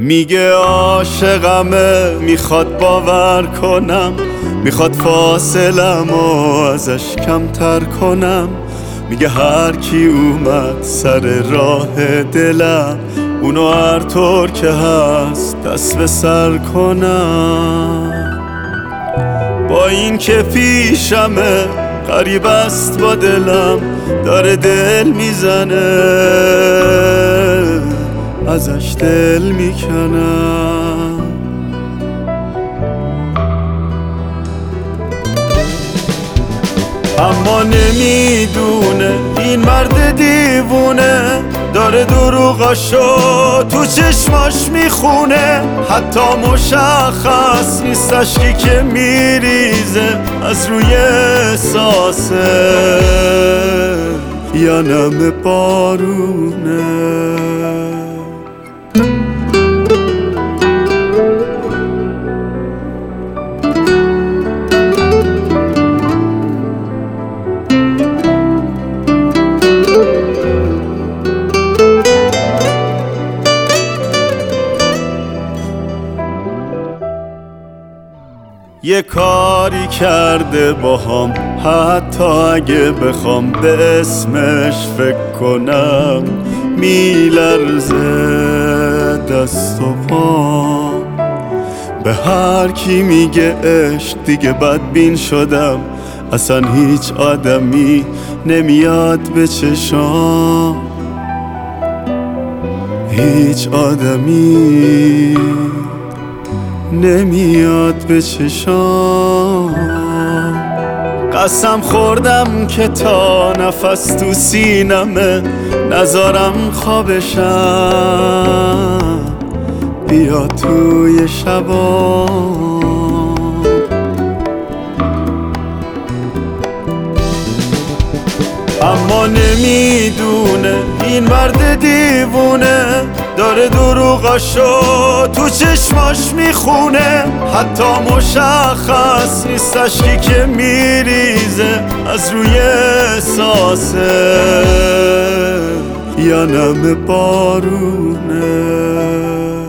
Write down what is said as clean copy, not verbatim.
میگه عاشقمه، میخواد باور کنم، میخواد فاصله‌مو ازش کمتر کنم. میگه هر کی اومد سر راه دلم، اونو هر طور که هست دست به سر کنم. با این که پیشمه غریب است با دلم، داره دل میزنه ازش دل میکنم. اما نمیدونه این مرد دیوونه، داره دروغاشو تو چشماش میخونه. حتی مشخص نیست اشکی که میریزه از روی احساسه یا نم بارونه. یه کاری کرده باهام، حتی اگه بخوام به اسمش فکر کنم میلرزه دست و پام. به هر کی میگه عشق دیگه بدبین شدم، اصلا هیچ آدمی نمیاد به چشام. هیچ آدمی نمیاد به چشام. قسم خوردم که تا نفس تو سینمه نذارم خوابشم بیا توی شبام. اما نمیدونه این مرد دیوونه، داره دروغاشو تو چشماش میخونه. حتی مشخص نیست اشکی که میریزه از روی احساسه یا نم بارونه.